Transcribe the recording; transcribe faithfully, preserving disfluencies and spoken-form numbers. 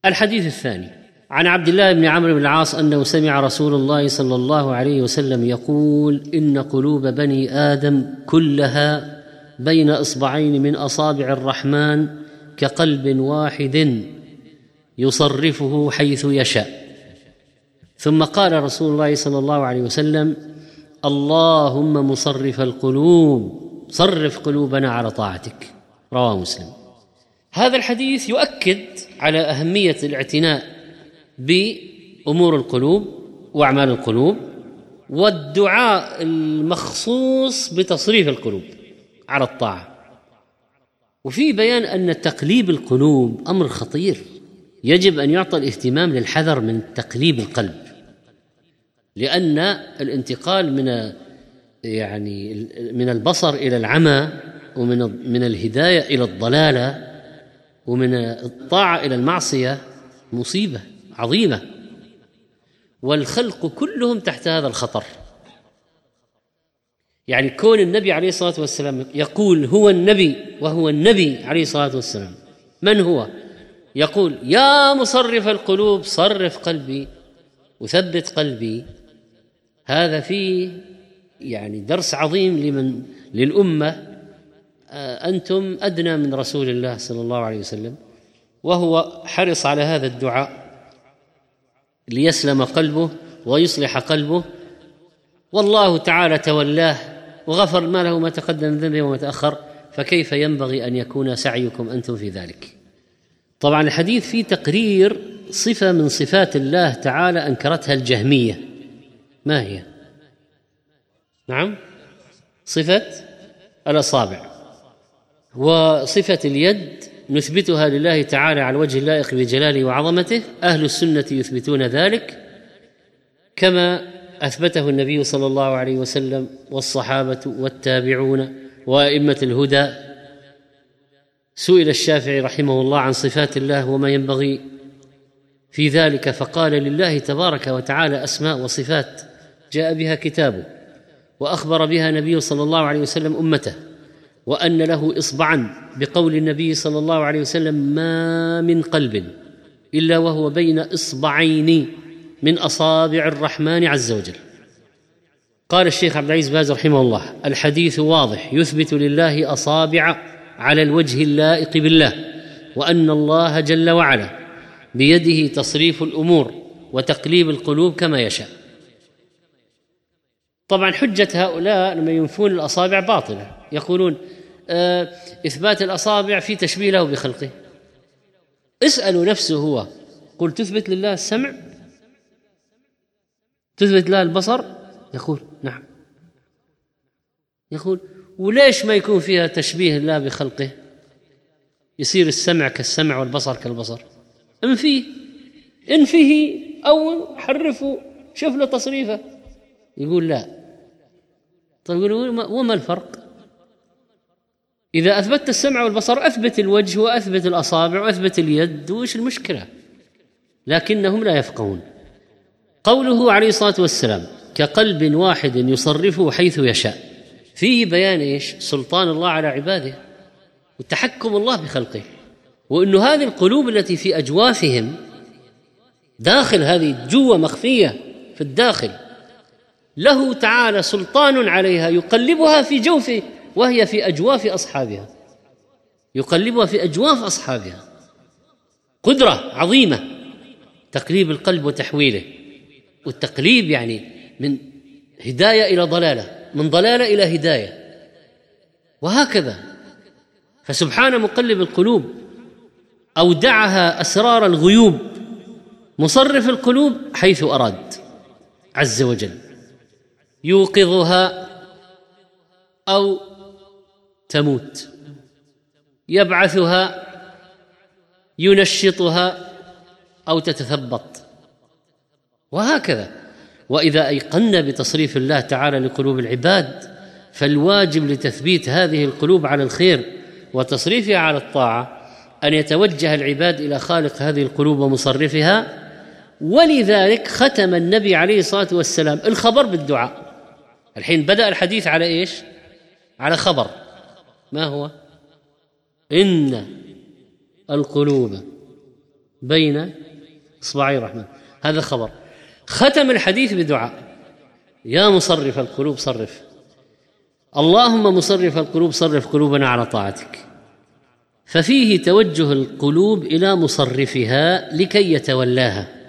الحديث الثاني عن عبد الله بن عمرو بن العاص أنه سمع رسول الله صلى الله عليه وسلم يقول: إن قلوب بني آدم كلها بين إصبعين من أصابع الرحمن كقلب واحد يصرفه حيث يشاء. ثم قال رسول الله صلى الله عليه وسلم: اللهم مصرف القلوب صرف قلوبنا على طاعتك. رواه مسلم. هذا الحديث يؤكد على أهمية الاعتناء بأمور القلوب وأعمال القلوب، والدعاء المخصوص بتصريف القلوب على الطاعة، وفي بيان أن تقليب القلوب أمر خطير، يجب أن يعطى الاهتمام للحذر من تقليب القلب، لأن الانتقال من يعني من البصر إلى العمى، ومن من الهداية إلى الضلالة، ومن الطاعة إلى المعصية مصيبة عظيمة، والخلق كلهم تحت هذا الخطر. يعني كون النبي عليه الصلاة والسلام يقول هو النبي وهو النبي عليه الصلاة والسلام، من هو؟ يقول: يا مصرف القلوب صرف قلبي وثبت قلبي. هذا فيه يعني درس عظيم لمن للأمة. أنتم أدنى من رسول الله صلى الله عليه وسلم، وهو حرص على هذا الدعاء ليسلم قلبه ويصلح قلبه، والله تعالى تولاه وغفر ما له ما تقدم من ذنبه وما تأخر، فكيف ينبغي أن يكون سعيكم أنتم في ذلك؟ طبعا الحديث فيه تقرير صفة من صفات الله تعالى أنكرتها الجهمية. ما هي؟ نعم، صفة الأصابع. وصفة اليد نثبتها لله تعالى على الوجه اللائق بجلاله وعظمته، أهل السنة يثبتون ذلك كما أثبته النبي صلى الله عليه وسلم والصحابة والتابعون وأئمة الهدى. سئل الشافعي رحمه الله عن صفات الله وما ينبغي في ذلك، فقال: لله تبارك وتعالى أسماء وصفات جاء بها كتابه وأخبر بها نبيه صلى الله عليه وسلم أمته، وأن له إصبعا بقول النبي صلى الله عليه وسلم: ما من قلب إلا وهو بين إصبعين من أصابع الرحمن عز وجل. قال الشيخ عبد العزيز باز رحمه الله: الحديث واضح يثبت لله أصابع على الوجه اللائق بالله، وأن الله جل وعلا بيده تصريف الأمور وتقليب القلوب كما يشاء. طبعا حجة هؤلاء لما ينفون الأصابع باطلة، يقولون آه إثبات الأصابع في تشبيه له بخلقه. اسألوا نفسه هو، قل تثبت لله السمع، تثبت له البصر؟ يقول نعم. يقول وليش ما يكون فيها تشبيه الله بخلقه، يصير السمع كالسمع والبصر كالبصر؟ انفيه انفيه أو حرفه، شوف له تصريفه. يقول لا. طيب يقولوا وما الفرق؟ إذا أثبت السمع والبصر أثبت الوجه وأثبت الأصابع وأثبت اليد، وإيش المشكلة؟ لكنهم لا يفقهون. قوله عليه الصلاة والسلام: كقلب واحد يصرفه حيث يشاء، فيه بيان إيش؟ سلطان الله على عباده وتحكم الله بخلقه، وأن هذه القلوب التي في أجوافهم داخل، هذه جوة مخفية في الداخل، له تعالى سلطان عليها يقلبها في جوفه وهي في أجواف أصحابها، يقلبها في أجواف أصحابها. قدرة عظيمة تقليب القلب وتحويله. والتقليب يعني من هداية إلى ضلالة، من ضلالة إلى هداية، وهكذا. فسبحان مقلب القلوب أودعها أسرار الغيوب، مصرف القلوب حيث أراد عز وجل، يوقظها أو تموت، يبعثها، ينشطها أو تتثبط، وهكذا. وإذا أيقنا بتصريف الله تعالى لقلوب العباد، فالواجب لتثبيت هذه القلوب على الخير وتصريفها على الطاعة أن يتوجه العباد إلى خالق هذه القلوب ومصرفها. ولذلك ختم النبي عليه الصلاة والسلام الخبر بالدعاء. الحين بدأ الحديث على إيش؟ على خبر. ما هو؟ إن القلوب بين إصبعي الرحمن. هذا خبر. ختم الحديث بدعاء: يا مصرف القلوب صرف، اللهم مصرف القلوب صرف قلوبنا على طاعتك. ففيه توجه القلوب إلى مصرفها لكي يتولاها.